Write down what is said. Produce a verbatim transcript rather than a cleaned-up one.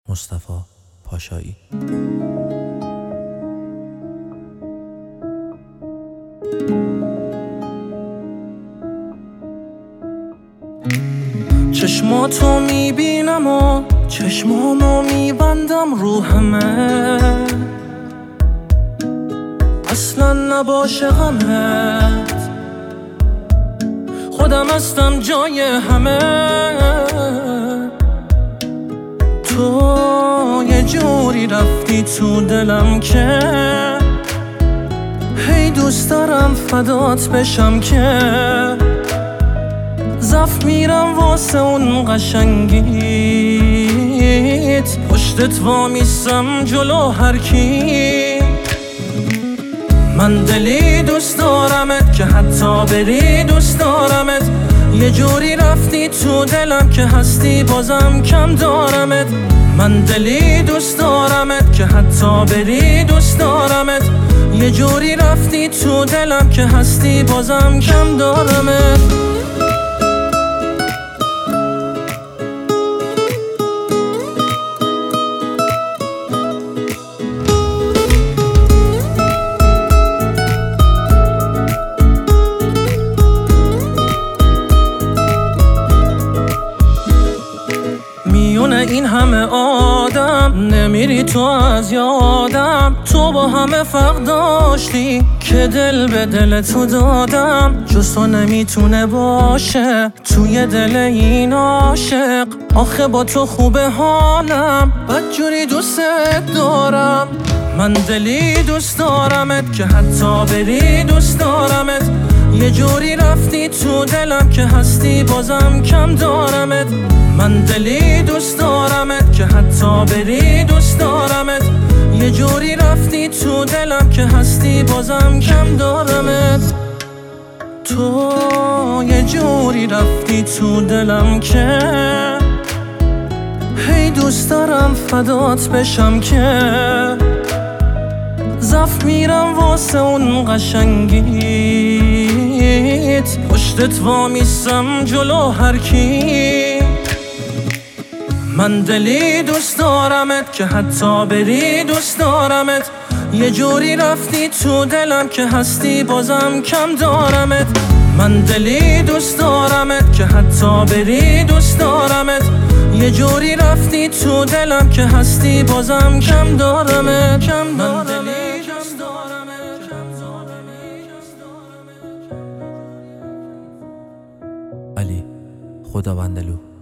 مصطفی پاشایی. چشماتو میبینم و چشمامو میبندم رو همه، اصلا نباشه غمت، خودم هستم جای همه. تو یه جوری رفتی تو دلم که هی دوست دارم فدات بشم، که زف میرم واسه اون قشنگیت، پشتت وامیستم جلو هر کی. من دلی دوست دارمت که حتی بری دوست دارمت، یه جوری رفتی تو دلم که هستی بازم کم دارمت. من دلی دوست دارمت که حتی بری دوست دارمت، یه جوری رفتی تو دلم که هستی بازم کم دارمت. میونه این همه آدم نمیری تو از یادم، تو با همه فرق داشتی که دل به دل تو دادم. جز تو نمیتونه باشه توی دل این عاشق، آخه با تو خوبه حالم، بدجوری دوست دارم. من دلی دوست دارمت که حتی بری دوست دارمت، یه جوری رفتی تو دلم که هستی بازم کم دارمت. من دلی دوست دارمت که حتی بری دوست دارمت، یه جوری رفتی تو دلم که هستی بازم کم دارمت. تو یه جوری رفتی تو دلم که هی دوست دارم فدات بشم، که زف میرم واسه اون قشنگیت، پشتت وامیستم جلو هر کی. من دلی دوست دارمت که حتی بری دوست دارمت، یه جوری رفتی تو دلم که هستی بازم کم دارمت. من دلی دوست دارمت که حتی بری دوست دارمت، یه جوری رفتی تو دلم که هستی بازم کم دارمت. کم دارمت. علی خداوندلو.